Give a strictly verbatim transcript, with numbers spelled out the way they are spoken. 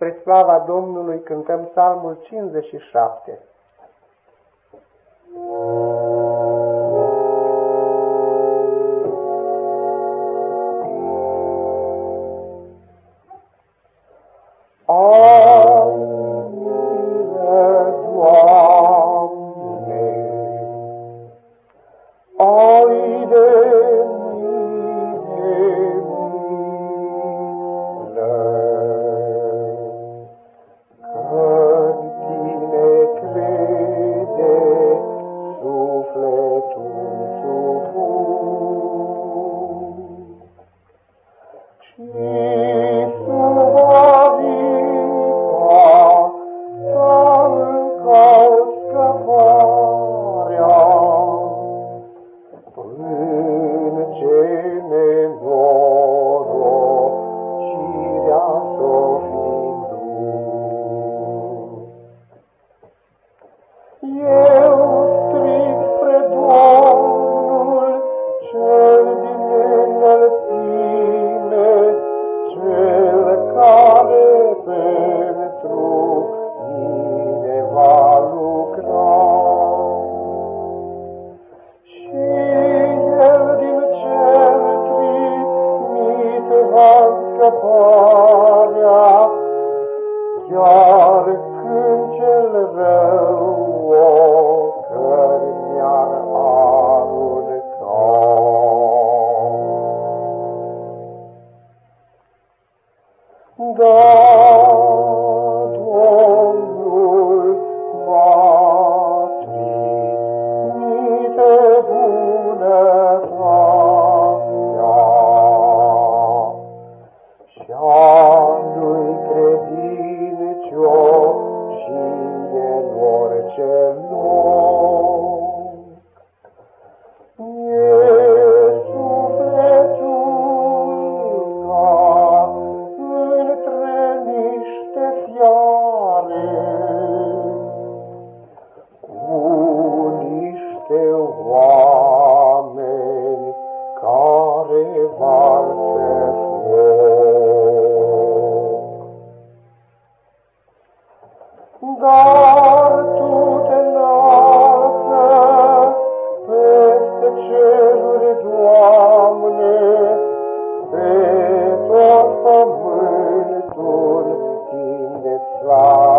Spre slava Domnului cântăm psalmul cincizeci și șapte. Ai de Eu strig spre Domnul, cel din înălțime, cel care pentru mine va lucra. Și El din cer trimite va scăparea, chiar când cel rău da, Domnul va trimite bunătatea și-a-Lui credincioșie în orice loc. E sufletul ca între niște fiare, cu niște oameni care varsă foc. Dar Tu te înalță peste ceruri, Doamne, pe tot pământul tinde slavă.